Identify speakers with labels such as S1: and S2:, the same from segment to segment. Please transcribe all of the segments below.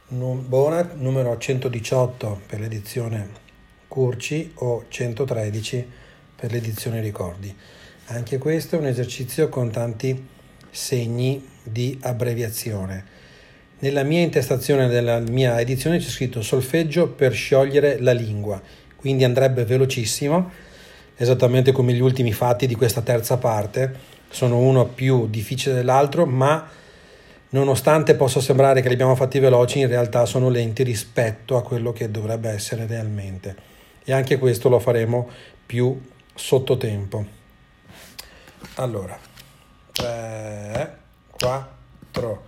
S1: Bonat numero 118 per l'edizione Curci o 113 per l'edizione Ricordi. Anche questo è un esercizio con tanti segni di abbreviazione. Nella mia intestazione della mia edizione c'è scritto solfeggio per sciogliere la lingua, quindi andrebbe velocissimo, esattamente come gli ultimi fatti di questa terza parte. Sono uno più difficile dell'altro, ma nonostante possa sembrare che li abbiamo fatti veloci, in realtà sono lenti rispetto a quello che dovrebbe essere realmente. E anche questo lo faremo più sottotempo. Allora, 3, 4,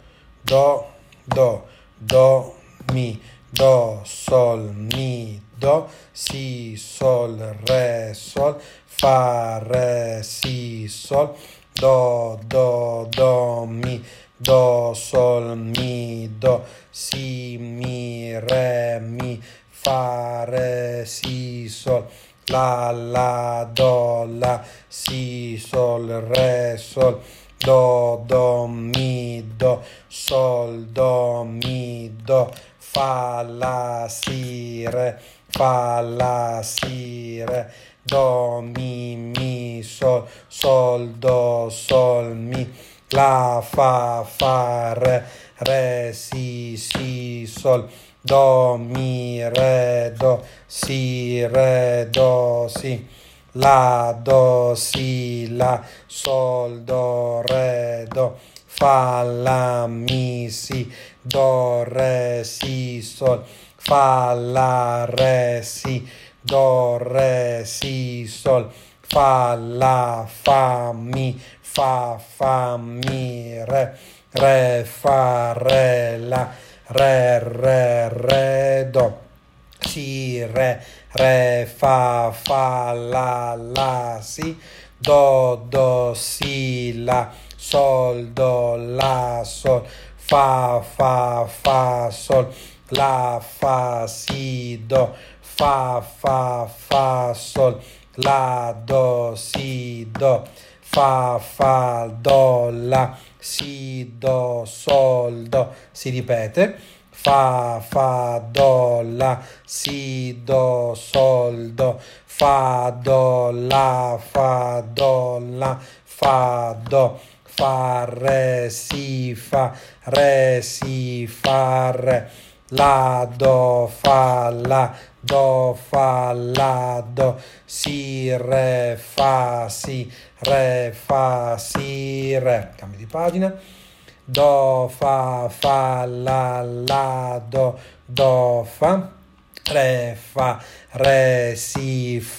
S1: do, mi, do, sol, mi, do, si, sol, fa, re, si, sol, do, mi, do, sol, mi, do, si, mi, fa, re, si, sol, la, do, la, si, sol, re, sol, do, mi, do, sol, do, mi, do, fa, la, si, re, do, mi, sol, do, sol, mi, la, fa, re, si, sol, do, mi, re, do, si, la, do, si, la, sol, do, re, do, fa, la, mi, si, do, re, si, sol, fa, la, re, si, do, re, si, sol, fa, la, fa, mi, re, fa, re, la, re, do, si, re, fa, la, si, do, si, la, sol, do, la, sol, fa, sol, la, fa, si, do, fa, sol, la, do, si, do, fa, do, la, si, do, sol, do, si ripete, fa, do, la, si, do, sol, do, fa, do, la, fa, do, fa, re, si, fa, re, la, do, fa, la, do, si, re, fa, si, re, cambio di pagina, do, fa, la, do, fa, re, si,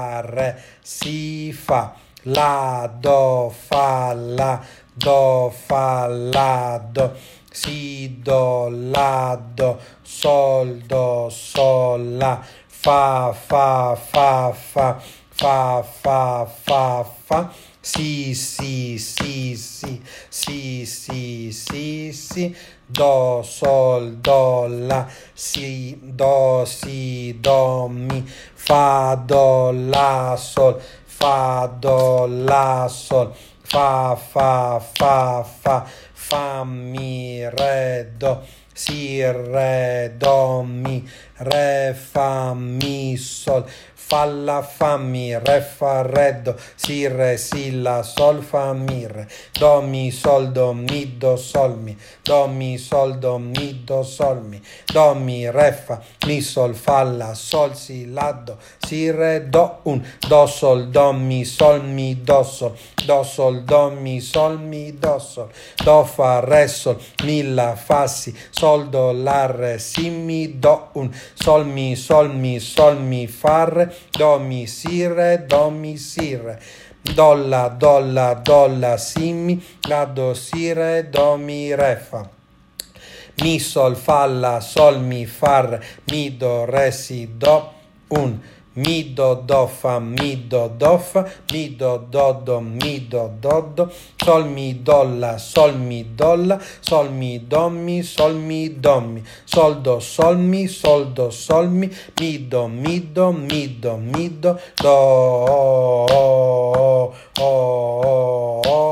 S1: fa, la, do, fa, la, do, si, do, la, do, sol, la, fa, si, do, sol, do, la, si, do, mi, fa, do, la, sol, fa, do, la, sol, fa, mi, re, do, si, re, do, mi, re, fa, mi, sol, fa, la, fa, mi, re, fa, re, do, si, re, si, la, sol, fa, mi, re, do, mi, sol, do, mi, do, sol, mi, do, mi, sol, do, mi, do, sol, mi, do, mi, re, fa, mi, sol, fa, la, sol, si, la, do, si, re, do, do, sol, do, mi, do, sol, do, sol, do, mi, do, sol, do, fa, re, sol, mi, la, fa, si, sol, do, la, re, si, mi, do, sol, mi, fa, re, do, mi, si, re, dolla, si, mi, la, do, si, re, do, mi, re, fa, mi, sol, fa, la, sol, mi, fa, re, mi, do, re, si, do, mi, do, fa, mi, do, fa, mi, do, mi, do, sol, mi, la, sol, mi, la, sol, mi, do, mi, sol, mi, sol, do, sol, mi, mi, do,